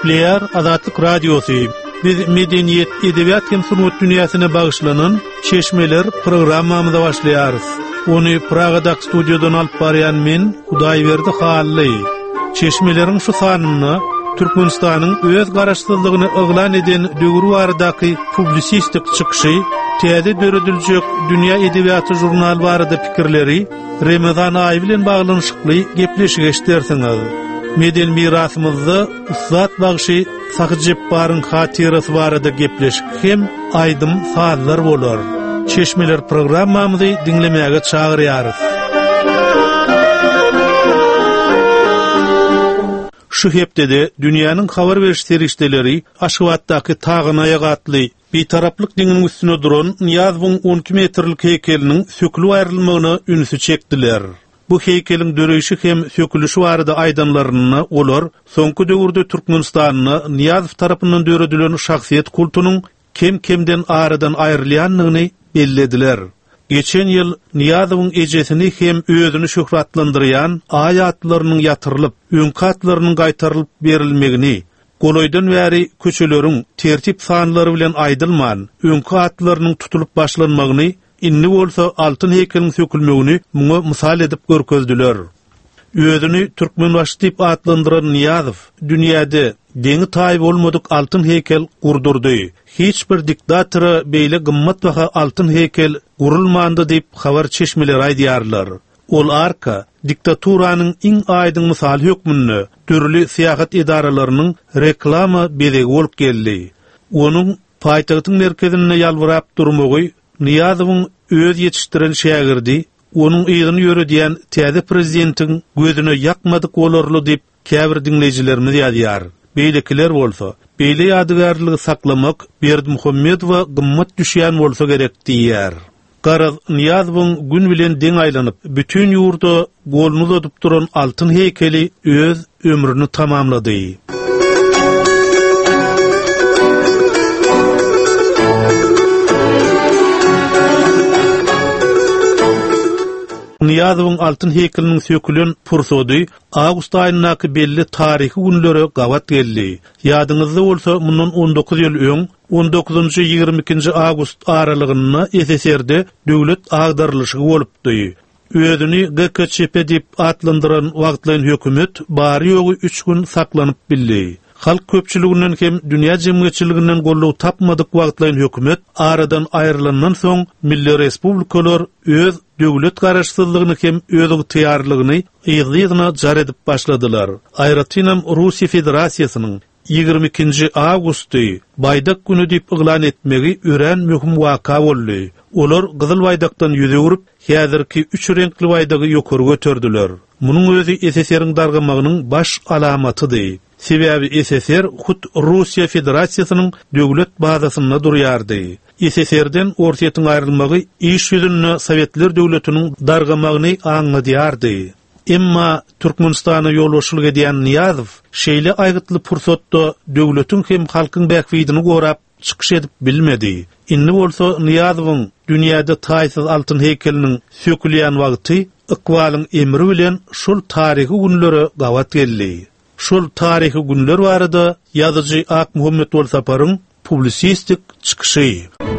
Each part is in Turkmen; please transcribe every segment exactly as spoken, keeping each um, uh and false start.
Nükleer Azatlyk Radiosu. Biz medeniyet, edebiyat hem sunut dünyasına bağışlanan Çeşmeler programmamıza başlayarız. Onu Praga'dak stüdyodan alıp barayan men Hudaýberdi Hally. Çeşmelerin şu sanını Türkmenistan'ın öz garaşsyzlygyny ıglan eden döwür baradaky publisistik çykyşy, täze dörediljek dünýä edebiyatı jurnal barada pikirleri, Ramazan aýy bilen baglanyşykly gepleşik eşdersiňiz. Meden mirasymyzda Ustad Bagşy Sakyjepbaryň hatyrasy barada gepleşik hem aýdym saatlar bolar. Çeşmeler programmamyzy dinlemäge çagyrýarys. Şu hepdede dünýäniň habar beriş serişdeleri Aşgabatdaky tagyna ýagatly bir taraplyk diňiniň üstüne duran Niýazowyň on iki metrlik heykeliniň sökülip aýrylmagyna ünsü çekdiler. Bu heykeliň döreýişi hem sökülüşi barada aýdanlaryny olar soňky döwürde Türkmenistanyny Niýazow tarapyndan döredilen şahsiýet kultunyň kem-kemden aradan aýrylýanlygyny bellediler. Geçen yıl Niýazowyň ejesini hem özüni şöhratlandyrýan aýatlarynyň ýatyrylyp, öňkatlarynyň gaýtarylyp berilmegini, goloýdan bäri köçeleriň tertip sanlary bilen aýdylman, öňkatlarynyň tutulup başlanmagyny, inni bolsa altyn heykeliň sökülmegini muňa mysal edip görkezdiler. Özüni Türkmenbaşy diýip atlandyran Niýazow dünýäde deňi taýy bolmadyk altyn heykel gurdurdy. Hiç bir diktatora beýle gymmat baha altyn heykel gurulmandy diýip habar çeşmeler aýdýarlar. Ol arka diktaturanyň iň aýdyň mysal hökmünde türli siýasat idaralarynyň reklama bedegi bolup geldi. Onuň paýtagtyň merkezine ýalwyrap durmagy Niýazowyň öz ýetişdiren şägirdi, onuň ýygyny ýöredýän täze prezidentiň gözüne ýakmadyk bolarly diýip käbir dinleýijilerimiz ýadyar. Beýlekiler bolsa, beýle ýadygarlygy saklamak Berdimuhammedowa gymmat düşýän bolsa gerek diýär. Garaz Niýazowyň gün bilen deň aýlanyp, bütün ýurda golny uzatyp duran altyn heykeli öz ömrüni tamamlady. Niýazowyň altyn heykeliniň sökülen pursody awgust aýynaky belli taryhy günlere gawat geldi. Ýadyňyzda bolsa mundan on dokuz ýyl öň on dokuzunçy ýygrimi ikinji awgust aralygyny S S R-de döwlet agdarlyşy bolupdy. Özüni G K C P diýip atlandyran wagtlaryň hökümet bary ýogy üç gün saklanyp bildi. Halk köpçüliginden hem dünýä jemgyýetçiliginden gollaw tapmadyk wagtlaryň hökümet aradan aýrylandan soň milli respublikalar öz döwlet garaşsyzlygyny hem özüň tyýarlygyny ýygyna jar edip başladylar. Aýratynam Russiýa Federasiýasynyň ýygrimi ikinji awgusty Baýdak güni diýip yglan etmegi ören möhüm waka boldy. Olar Gyzyl Baýdakdan ýüze urup, häzirki üç renkli Baýdagy ýokary götürdiler. Munyň özü S S R-iň dargamagynyň baş alamatydy. Sebäbi S S R hut Russiýa Federasiýasynyň döwlet bazasynda durýardy. S S R-den ortaýytyň aýrylmagy iş ýüzüne Sowetler döwletiniň dargamagyny aňladýardy. Emma Türkmenistana ýolbaşçylyk edýän Niýazow şeýle aýgytly pursatda döwletiň hem halkyň bäkwiýidini gorap çykyş edip bilmedi. Inni bolsa Niýazowyň dünýäde taýsyz altyn heykeliniň sökülýän wagty ykbalyň emri bilen şol taryhy günlere gawat geldi. Şol taryhy günler barada ýazyjy Ak Muhammed Bolsaparyň publisistik çykyşy.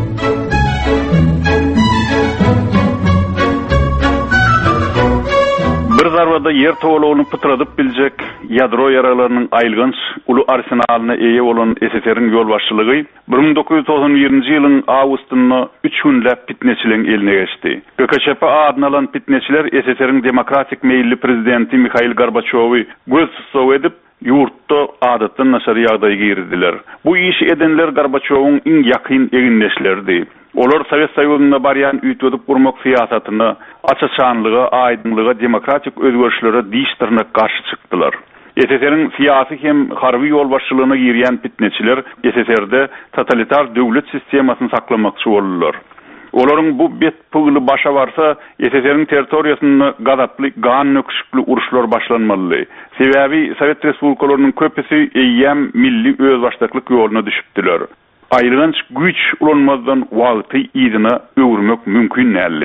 Bir zarwada yer towalagyny pytradyp biljek ýadro ýaralarynyň aýylgynç uly arsenalyna eýe bolan S S R-iň ýolbaşçylygy bir ming dokuz ýüz toksan birinji ýylyň awgustyny üç günläp pitneçiliň eline geçdi. G K C P adyna alan pitneçiler S S R-iň demokratik meýilli prezidenti Mikhail Gorbaçowy göz tutsaw edip ýurtda adatdan naşar ýagdaýa girdiler. Bu işi edenler Gorbaçowyň iň ýakyn egindeşlerdi. Olar Sowet Soýuzynda barýan üýtgedip gurmak siýasatyny, açyçanlyga, aýdynlyga, demokratik özgörüşlere diýişdirnek garşy çykdylar. S S R-iň siýasy hem harby ýolbaşçylygyna girýän pitneçiler S S R-de totalitar döwlet sistemasyny saklamakçy boldular. Olaryň bu bet pugly başa barsa S S R-iň territoriýasyny gazaply, gan nöküşikli uruşlar başlanmaly. Sebäbi Sowet respublikalarynyň köpüsi eýýäm milli özbaşdaklyk ýoluna düşüpdiler. Aýrylynç güç ulanmazdan wagty ýygyna öwürmek mümkin näli.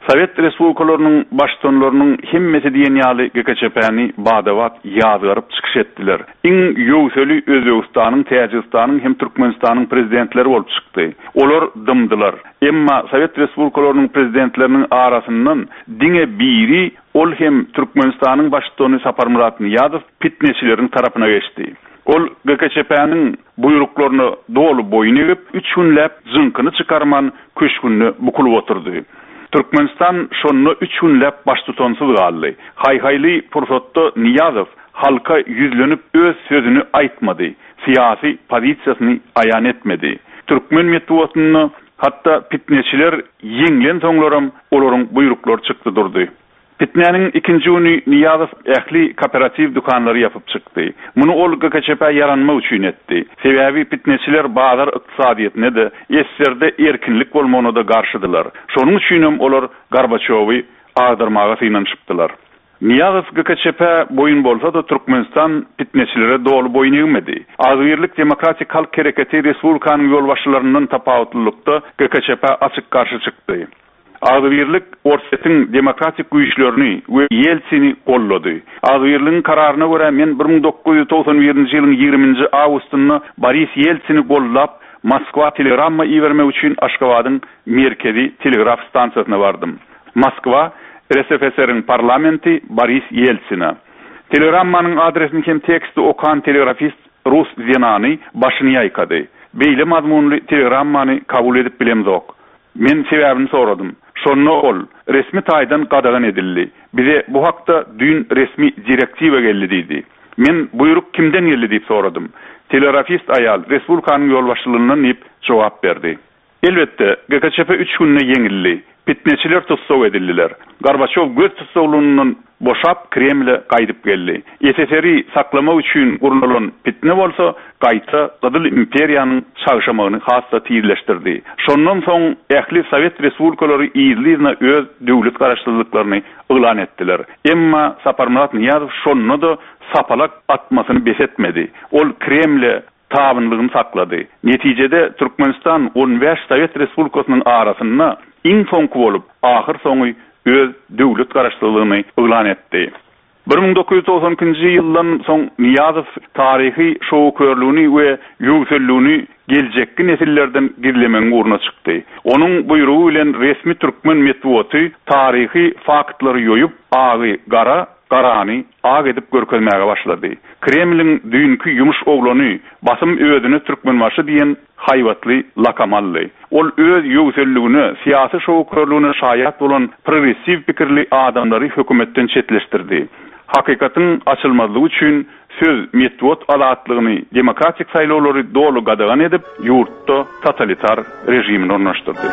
Sovet respublikalarynyň başçylarynyň hemmeti diýen ýaly G K Ç P'ni badawat ýazgaryp çykyş etdiler. Iň ýöwseli Özbegistanyň, Täjikistanyň hem Türkmenistanyň prezidentleri bolup çykdy. Olar dymdylar. Emma Sovet respublikalarynyň prezidentleriniň arasyndan diňe biri ol hem Türkmenistanyň başçylygyny Saparmurat Niýazow pitneçileriň tarapyna geçdi. Ol G K Ç P'niň buýruklaryny dolu boyun egip üç günläp zynkyny çykarman köşkünni bukulup oturdy. Türkmenistan şonu üç günläp baş tutonsuz galdy. Hay-hayly pursatda Niýazow halka yüzlenip öz sözünü aýtmady, siyasi pozisiýasyny aýan etmedi. Türkmen metbuatyny hatta pitneçiler ýeňlen soňlaram olaryň buýruklary çykdy durdy. Pitnenin ikinci günü Niýazow ähli kooperativ dukanlary yapıp çykdy. Muny ol G K Ç P yaranma üçin etdi. Sebäbi pitneçiler bazar ykdysadyetine de, ýetlerde erkinlik bolmagyna da garşydylar. Şonuň üçin hem olar Gorbaçowy agdyrmaga synanyşypdylar. Niýazow G K Ç P boyun bolsa da Türkmenistan pitneçilere dolu boyun egmedi. Azgyrlyk Demokratik Halk Hereketi Respublikanyň ýolbaşçylaryndan tapawatlykda G K Ç P açyk garşy çykdy. Azgyrlyk Orset'in demokratik güýçlerini we Yeltsini gollady. Azgyrlygyň kararyna görä men bir ming dokuz ýüz togson birinji ýylyň ýigriminji awgustyny Boris Yeltsini gollap Moskwa telegramma iýermek üçin Aşgabatyň merkezi telegraf stansiýasyna bardym. Moskwa R S F S R'niň parlamenti Boris Yeltsina. Telegrammanyň adresini hem teksti okan telegrafist Rus Zenany başyny ýaýkady. Beýle mazmunly telegrammany kabul edip bilemzok. Men sebäbini soradym. Şonu ol, resmi taýdan gadagan edildi. Bize bu hakda dün resmi direktiwa geldi diýdi. Men buyruk kimden geldi diýip soradym. Telegrafist aýal Respublikanyň ýolbaşçylygyndan ip jogap berdi. Elbetde G K Ç P üç günne ýeňildi. Pitneçiler tutsaw edildiler. Gorbaçow göz tutsawlygyndan boşap Kremle gaýdyp geldi. S S R I saklamak üçin gurulan pitne bolsa, gaýta Gyzyl imperiýanyň çagşamagyny hassa tiýirleşdirdi. Şondan soň ähli Sovet respublikalary ýylyna öz döwlet garaşdyrlyklaryny elan etdiler. Emma Saparmurat Niýazow şonu da sapalak atmasyny besetmedi. Ol Kremle tabynlygyny saklady. Netijede Türkmenistan on beş Sovet respublikasynyň arasynda iň soňky bolup, ahyr soňy öz döwlet garaşdyrlygyny elan etdi. bir ming dokuz ýüz togson ikinji ýyldan soň Niýazow taryhy şowkörlüğini we ýöwselligini geljekki nesillerden girlemeň urna çykdy. Onuň buýrugy bilen resmi türkmen metbuaty taryhy faktlary ýoýup, agy gara, garany ag edip görkezmäge başlady. Kremliň dünkü ýumuş oglany basym ödüni türkmenbaşy diýen haýwatly lakamally. Ol öz ýöwselligini, syýasy şowkörlüğine şaýat bolan progressiv pikirli adamlary hökümetden çetleşdirdi. Hakykatyň açylmazlygy üçin söz metbuat alatlygyny, demokratik saýlawlary dolu gadagan edip, ýurtda totalitar rejimini ornaşdyrdy.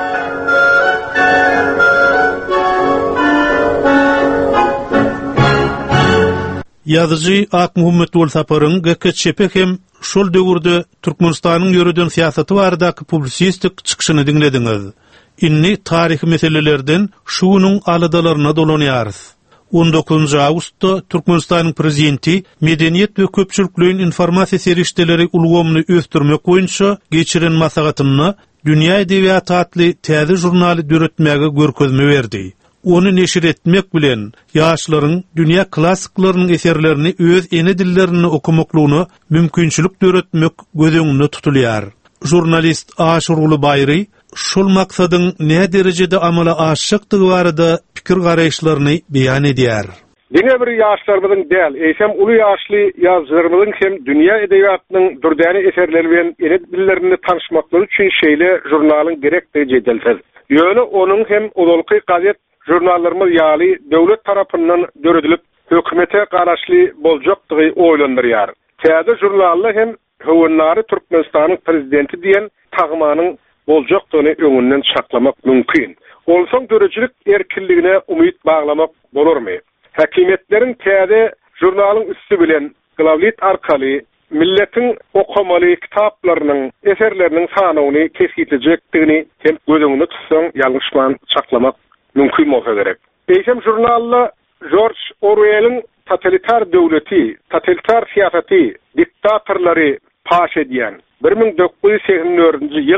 Ýazyjy Ak Muhammed Ol Saparyň G K Ç P hem şol döwürde Türkmenistanyň ýöreden syýasaty baradaky publisistik çykyşyny diňlediňiz. Inni taryhy meselelerden şunyň aladalaryna dolanýarys. on dokuzunji awgustda Türkmenistanyň prezidenti medeniýet we köpçülikliň informasiýa serişdeleri ulgamyny ösdürmek boýunça geçiren masagatyny Dünýä Edebiýaty adly täze jurnaly döretmäge görkezme berdi. Onu neşir etmek bilen ýaşlaryň dünýä klassiklarynyň eserlerini öz ene dillerini okumaklygyny mümkinçilik döretmek gözüňde tutulýar. Jurnalist Aşurgul Bayry şol maksadyň näme derejede amala aşykdygy barada pikir garaýşlaryny beýan edýär. Diňe bir ýaşlarymyň däl, eýsem uly ýaşly ýazgyrlarymyň hem dünýä edebiýatynyň dürdäni eserleri bilen ene dillerini tanışmaklary üçin şeýle jurnalyň gerekli jedelsiz. Ýöne onuň hem ulalky gazet jurnallarymyz ýaly döwlet tarapyndan döredilip hökümete garaşly boljakdygy oýlandyrýar. Täze jurnallar hem höwünlary Türkmenistanyň prezidenti diýen tagmanyň boljakdygyny öňünden çaklamak mümkin. Olsaň dörejilik erkinligine umyt baglamak bolarmy? Hakimetleriň täze jurnalyň üstü bilen glavlit arkaly milletin okumaly kitaplarynyň, eserleriniň sanawyny kesgitjekdigini hem gözüňde tutsaň ýalňyşman çaklamak mümkin bolsa gerek. Eýsem jurnalla George Orwell'in totalitar döwleti, totalitar siýasaty, diktatorlary paş edýän bir ming dokuz ýüz seksen dördünji ýyl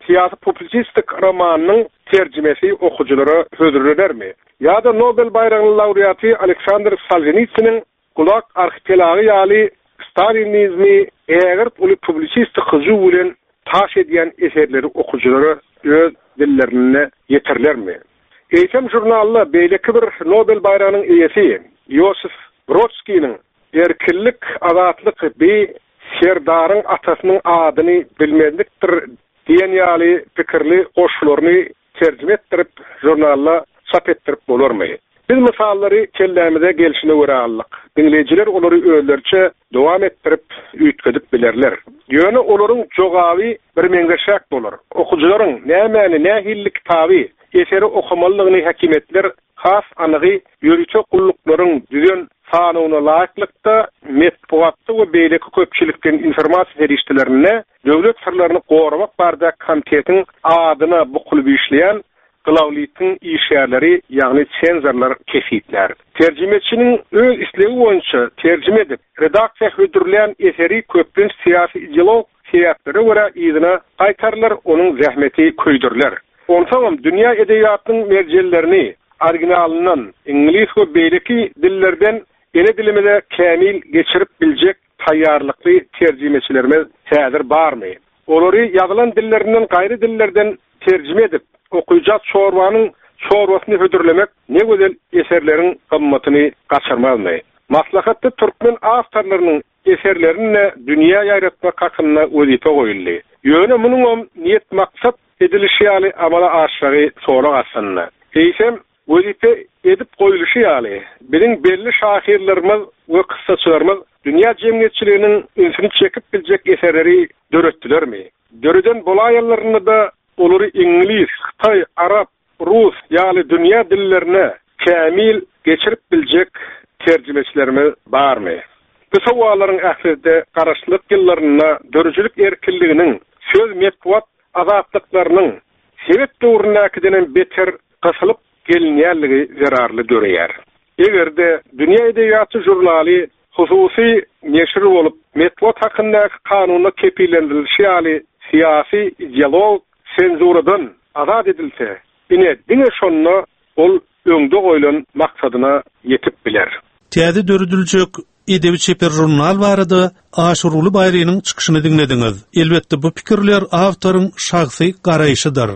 siyasi populistlik romanının tercümesi okuculara hödürlermi? Ya da Nobel Bayramı laureatı Alexander Solzhenitsyn'in kulak arxipelagı ýaly Stalinizmi eger ulu publisistik hyzy bilen taş edýän eserleri okuculara öz dillerine yeterlermi? Eýsem jurnalda beýleki bir Nobel Bayramynyň eýesi Yosif Brodsky'nin erkinlik, azatlyk bir serdaryň atasynyň adyny bilmedikdir diýen ýaly pikirli goşularyny tercüme etdirip jurnalda çap etdirip bolarmy? Biz misallary kellämide gelişine görä aldyk. Dinleyijiler olary öýlerçe dowam etdirip üýtgedip bilerler. Ýöne olaryň jogaby bir meňzeşek bolar. Okujularyň nämäni nähillik tabi eseri okumalygyny häkimetler has anygy ýürüçe gulluklaryň düzen sanawyna laýyklykda metbuatda we beýleki köpçilikden informasiýa berişdilerine döwlet sirlerini goramak bardak komitetiň adyna bukulup işleýän Glavlitin işyerleri, yani senzorlar kefitler. Tercümeçinin öz islegi boyunça tercüme edip, redaksiya hödürleyen eseri köpünç siyasi ideolog sebäplere göre izine qaytarlar, onun zähmeti köydürler. Onsoňam dünya edebiýatynyň merjellerini originalından İngiliz we beýleki dillerden ene dilimine kämil geçirip biljek taýýarlykly tercümeçilerimiz häzir barmy? Olary ýazylan dillerinden gaýry dillerden tercüme edip, okuyacak çorbanın çorbasyny hödürlemek ne güzel eserlerin kımmatyny gaçyrmaly. Maslahatda Türkmen awtorlarynyň eserlerini dünya ýaratmak hakyna öýüpe goýuldy. Ýöne munyň niyet maksat edilişi ýaly amala aşagy sonra gaçanlar. Eýsem öýüpe edip goýuluşy ýaly biziň belli şahirlerimiz we kıssaçylarymız dünya jemgyýetçiliginiň ünsüni çekip biljek eserleri döretdilermi? Döreden bolaýallaryny da olary İngiliz, Xitay, Arap, Rus ýaly dünya dillerine kämil geçirip biljek tercümeçilerimiz barmy? Bu sowalaryň ählide garaşlyk ýyllaryna dörjülük erkinliginiň, söz metbuat azatlyklarynyň sebep döwründäkidenen beter gasylyp gelinýärligi zararly döreýär. Egerde dünya edebiýaty jurnaly hususy neşir bolup metbuat hakyndaky kanuny kepilendirilýär ýaly siyasi ideolog senzuradan azat edilse, ine dine şonuna ol öňde goýulan maksadyna yetip biler. Täze dördüljek edebi çeper jurnal barada Aşuruly bayranynyň çykyşyny dinlediňiz. Elbetde bu pikirler awtoryň şahsy garaýşydyr.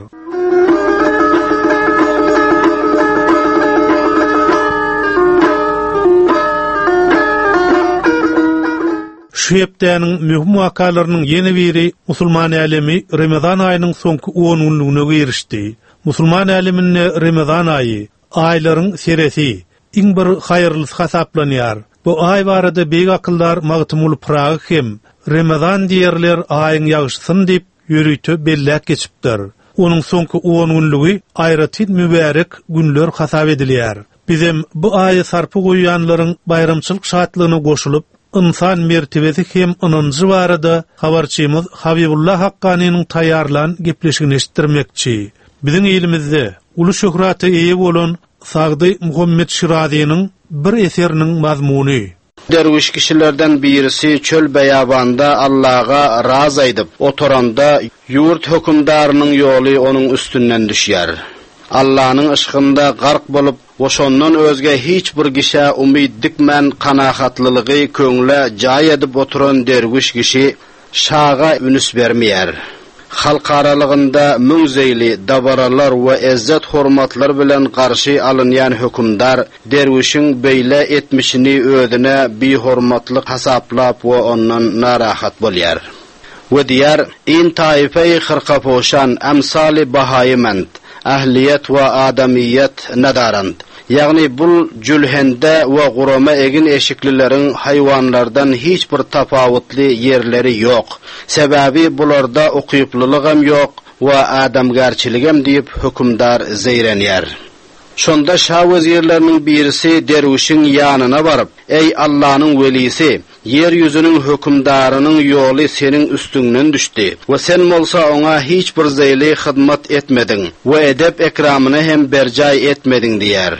Şu hepdäniň mühim wakalarynyň ýeni biri musulman alemi Ramazan aýynyň soňky on günlüğüne girişdi. Musulman alemine Ramazan aýy, aýlaryň seresi, iň bir haýyrlysy hasaplanýar. Bu aý barada beýik akyllar magtymul pragy hem Ramazan diýerler aýyň ýagşysyn diýip ýürüýte belläk geçipdir. Onuň soňky on günlügi aýraty mübarek günler hasap edilýär. Bizim bu aýy sarpy goýýanlaryň bayramçylyk şatlygyna goşulyp insan mertebesi hem onuncu barada habarçymyz Habibullah Haqqanynyň taýýarlan gepleşigini eşitdirmekçi. Biziň elimizde uly şöhraty eýe bolan Sagdy Muhammed Şiraziýanyň bir eseriniň mazmuny. Derwiş kişilerden birisi çöl beýabanda Allah'a raz aýdyp oturanda ýurt hökümdarynyň ýoly onuň üstünden düşýär. Allah'nın ışığında gark bolup, oşondan özge hiç bir kişe umid dikmen kanahatlılığı köňle jaý edip oturan derwiş kişi şaga ünüs bermeýär. Halkaralygynda müňzeyli dabaralar we ezzet hormatlar bilen garşy alynýan hökümdar derwişiň beýle etmişini ödüne bir hormatlyk hasaplap we ondan narahat bolýar. We diýär: "In taifey hırkapoşan emsali bahaýymand, ahliyet we adamiyet nadarand." Ýagny bul jülhende we gurama egin eşiklileriň haýwanlardan hiç bir tapawutly ýerleri ýok. Sebäbi bularda okyplylyk hem ýok we adamgarçylyk hem diýip hökümdar zeýrenýär. Şonda şah wezirleriniň birisi derwişiň ýanyna baryp: "Ey Allah'nyň welisi, yer yüzünün hökümdarynyň ýoly seniň üstüňden düşdi we sen bolsa ona hiç bir zeyli hyzmat etmediň we edep ekramyny hem berjaý etmediň" diýär.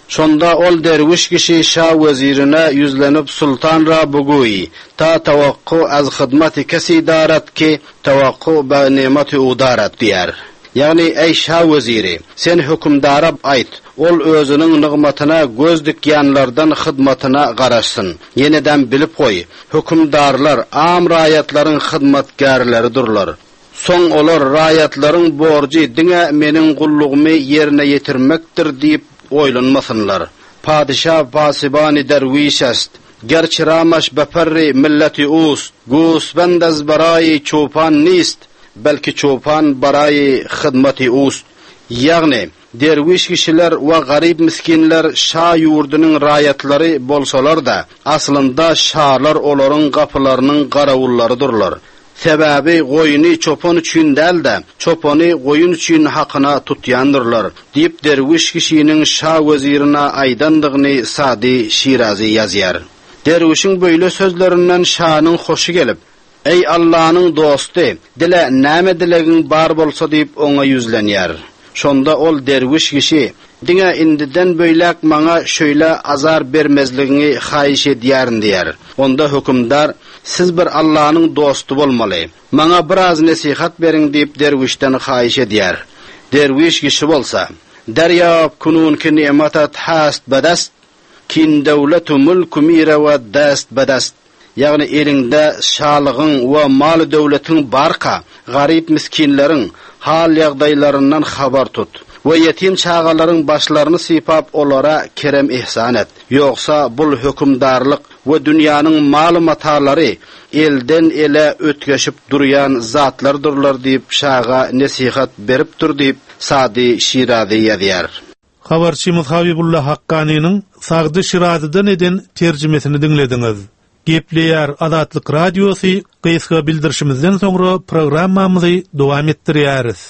Şonda ol derwiş kişi şah wezirine yüzlenip Sultan Rabuguy ta tawakku az hizmeti kesidarat ki tawakku ba nimeti udarat diýer. Yani ey şah weziri, sen hükümdara ayt, ol özünün nigmatyna göz dikýänlerden hyzmatyna garaşsyn. Yeniden bilip koy, hükümdarlar am raýatlaryň hyzmatgarlärydyrlar. Soň olar raýatlaryň borjy diňe meniň gullugymy ýerine ýetirmekdir diýip oýlanmasynlar. Padişah pasibani derwiş est. Gerçi ramaş beperri milleti us, gusband az barayi çopan nist, belki çopan barayi hizmeti us. Ýagny derwiş kişiler we garip miskinler şah ýurdunyň raýatlary bolsalar da, aslynda şahlar olaryň gapylarynyň garawullarydyrlar. Sebebi goýuny çopan üçin däl de, çopany goýun üçin hakyna tutýandyrlar, diýip derwiş kişiniň şah wezirine aýdandygyny Sadi Şirazi ýazýar. Derwişiň böyle sözlerinden şahanyň hoşy gelip, ey Allah'nyň dosty, dile näme dilegiň bar bolsa diýip oňa ýüzlenýär. Şonda ol derwiş kişi, diňe indiden beýlek maňa şöyle azar bermezligini haýyş edýärin diýer. Onda hükümdar, siz bir Allah'nyň dostu bolmaly, maňa biraz nasihat beriň diýip derwişden haýyş edýär. Derwiş kişi bolsa, deryab kunun ki ni'matat hast badast, kin dawlatu mulku mira wa dast badast. Ýagny elinde şalygyň we mal döwletiň barka, garip miskinleriň hal ýagdaýlaryndan habar tut. Ve yetim çağalaryň başlaryny sipap olara kerem ihsan et. Ýoksa bul hükümdarlyk we dünýäniň maly matalary elden ele ötgeşip durýan zatlardyrlar diýip şaha nasihat berip dur diýip Sadi Şirazi ýazýar. Habarçymyz Habibullah Haqqanynyň Sagdy Şirazydan eden terjimesini dinlediňiz. Gepleýär Azatlyk Radiosy gysga bildirişimizden soňra programmamyzy dowam etdirýäris.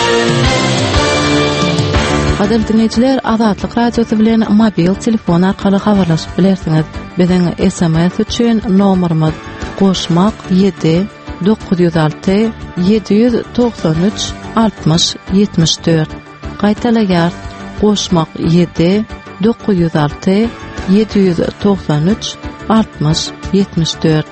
Adem dinleyijiler, Azatlyk Radiosu bilen mobil telefon arkaly habarlaşyp bilersiňiz. Biziň S M S üçin nomerimiz goşmak ýedi dokuz yüz alty yedi yüz doksan üç altmış yetmiş dört. Gaýtalaýar, goşmak ýedi dokuz yüz alty yedi yüz doksan üç altmış yetmiş dört.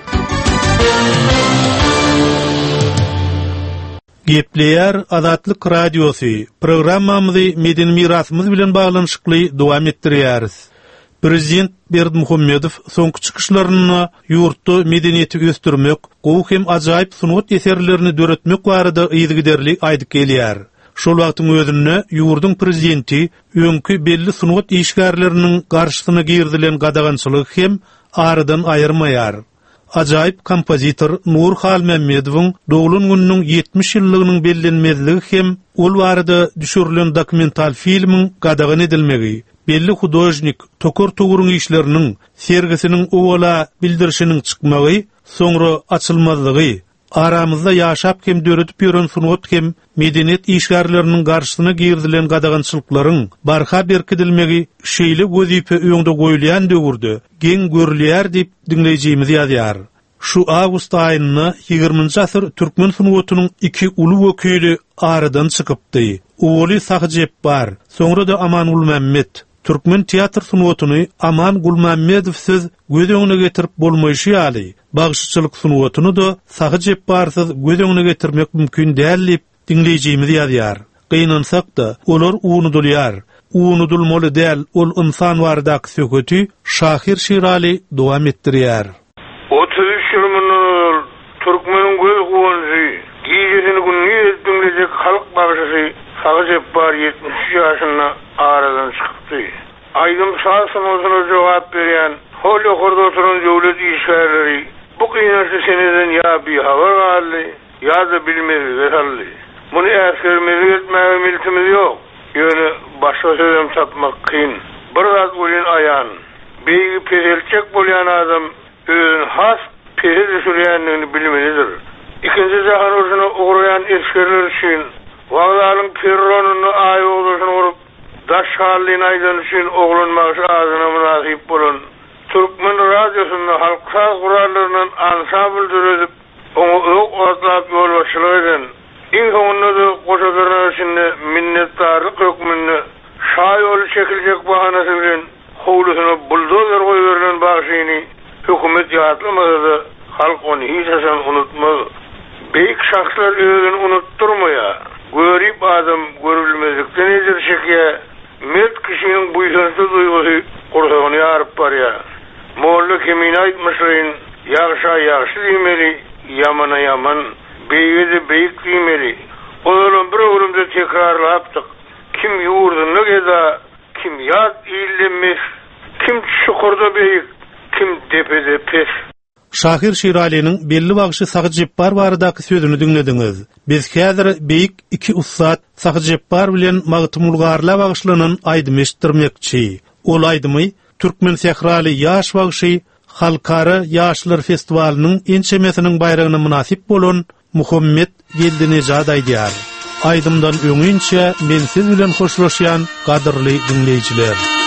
Gepleýär Azatlyk Radiosu. Programmamyzy medeni mirasymyz bilen baglanyşykly dowam etdirýäris. Prezident Berdimuhammedow soňky çykyşlaryny ýurtda medeniýeti ösdürmek, gowy hem ajaýyp sunat eserlerini döretmek barada ýygyderli aýdyp gelýär. Şol wagtyň özünde ýurdun prezidenti öňkü belli sunat işgärleriniň garşysyna girdilen gadagançylyk hem aradan aýyrmaýar. Ajaýyp kompozitor Nur Halmemmedowyň dogulun gününiň yetmiş ýyllygynyň bellenmezligi hem ol barada düşürilen dokumental filmiň gadagan edilmegi, belli hudojnik tokor toguruň işleriniň sergisiniň owala bildirişiniň çykmagy, soňra açylmazlygy, aramyzda ýaşap hem döretip ýören sunat hem medeniýet işgärleriniň garşysyna girdilen gadagançylyklaryň barha berkidilmegi şeýle gözipe öňde goýulýan döwürde geň görülýär diýip dinleýijimiz ýazýar. Şu awgust aýyny ýygrymynjy asyr türkmen sunatynyň iki uly wekili aradan çykypdy. Oğly Sahyjep bar, soňra da Aman Gulmammet. Türkmen teatr sunatyny Aman Gulmammedowsyz göz öňüne getirip bolmaýşy ýaly. Bagşyçylyk sunatyny da Sahyjep barsyz göz öňüne getirmek mümkin däl diýip dinleýijimiz ýazýar. Gynansak da olar uwnudulýar. Uwnudulmaly däl, ol insan baradaky söketi Şahir Şirali dowam etdirýär. otuz üç ýylmynyl türkmeniň göz gowunjy, giýjesini günni dinlejek halk bagşysy Sahyjep bar yetmiş üç ýaşyna aradan çykypdy. Aýdym şahsynyňyza jogap berýän holi horda oturan döwlet işgärleri bu kynançy seneden ýa bir habar aldy, ýa da bilmedi verildi. Muny äsgermeli etmäge miltimiz ýok. Ýöne başga sözüm tapmak kyn. Bir zat bolan aýan, beýgi pezelçek bolýan adam özüni has pezel düşürýändigini bilmelidir. İkinji jahan uruşyna uğrayan eskerler üçin waglaryň perronuny aýoğlusyna urup daş halliny aýdan üçin oglanmagy azyna münasip bolan Türkmen Radiosyna halka gurallaryndan ansambl düredip oňa öňe otlap ýolbaşçylyk eden iň soňunda da goşadarlar üçin minnetdarlyk hökmünde şah yolu çekilecek bahanası bilen howlusuna buldozer koyverilen bagşyny hökümet ýatlamasa da halk onu hiç asan unutmaz. Beýik şahslar özüni unutturmaya, görip adam görülmezlikden edir şekye, met kişinin buýsansy duýgusy gursagyny ýaryp barýar. Molla kimine aýtmaşlaryň ýagşa ýagşy diýmeli, ýamana ýaman, beýgede beýik diýmeli. Onuň bir öwrümde tekrarlapdyk. Kim ýurduny geda, kim ýat iýilmeş, kim çukurda beýik, kim tepede pes. Şahir Şirali'nin belli bagşy Sagy Jepbar baradaky sözüni dinlediňiz. Biz häzir beýik iki ussat Sagy Jepbar bilen magtymulgarla bagşlanan aýdymy eşitdirmekçi. Ol aýdymy Türkmen Sehrali ýaş bagşy Halkara Ýaşlar Festivaliniň ençemesiniň bayragyna munasip bolan Muhammed Geldinejad aýdýar. Aýdymdan öňünçe men siz bilen hoşlaşýan gadyrly dinleýijiler.